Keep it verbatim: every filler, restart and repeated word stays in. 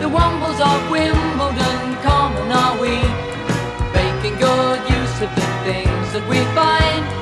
The Wombles of Wimbledon, common are we, making good use of the things that we find.